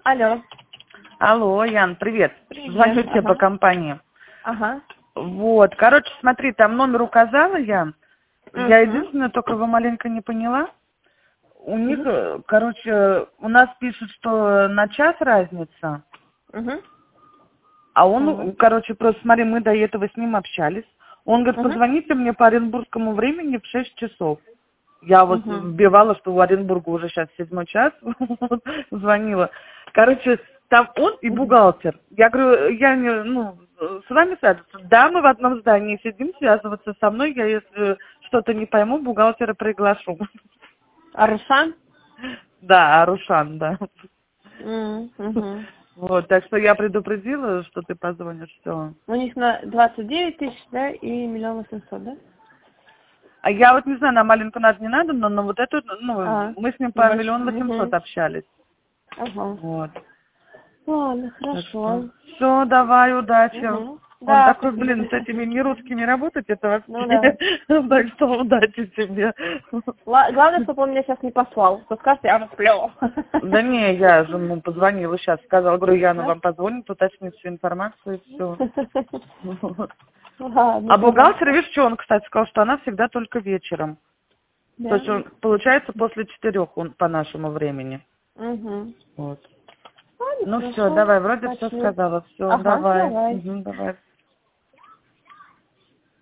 Алло. Алло, Ян, привет. Привет. Звоню тебе по компании. Ага. Вот, короче, смотри, там номер указала я. Я Мгм. единственное, только его маленько не поняла. У них, короче, у нас пишут, что на час разница, Мгм. а Так. он, короче, просто смотри, мы до этого с ним общались. Он говорит, Мгм. позвоните мне по оренбургскому времени в 6 часов. Я вот Мгм. вбивала, что у Оренбурга уже сейчас 7 час, вот, звонила. Короче, там он и бухгалтер. Я говорю, я не, ну, с вами связываться. Да, мы в одном здании сидим, связываться со мной. Я, если что-то не пойму, бухгалтера приглашу. Арушан? Да, Арушан, да. Мгм. Вот, так что я предупредила, что ты позвонишь, все. У них на 29 тысяч, да, и 1 800 000, да? А я вот не знаю, на маленькую надо, не надо, но вот эту, А, ну, мы с ним по небольшой. 1 800 000 общались. Ага. Вот. Ладно, Так что хорошо. все, давай, удачи. Он Да, такой, спасибо. блин, с этими нерусскими работать, это Ну да. вообще. Так что удачи тебе. Главное, чтобы он меня сейчас не послал. То скажет, я уже сплю. Да не, я же ему позвонила сейчас, сказала, говорю, Яна Да? вам позвонит, уточнит всю информацию и все. Ладно, А бухгалтер, хорошо. видишь, что он, кстати, сказал, что она всегда только вечером. То Да. есть он, получается, после 4 он по нашему времени. Угу. Вот. Ладно, Ну все, хорошо. давай, вроде все Спасибо. сказала. Все, Ага, давай. давай. Давай.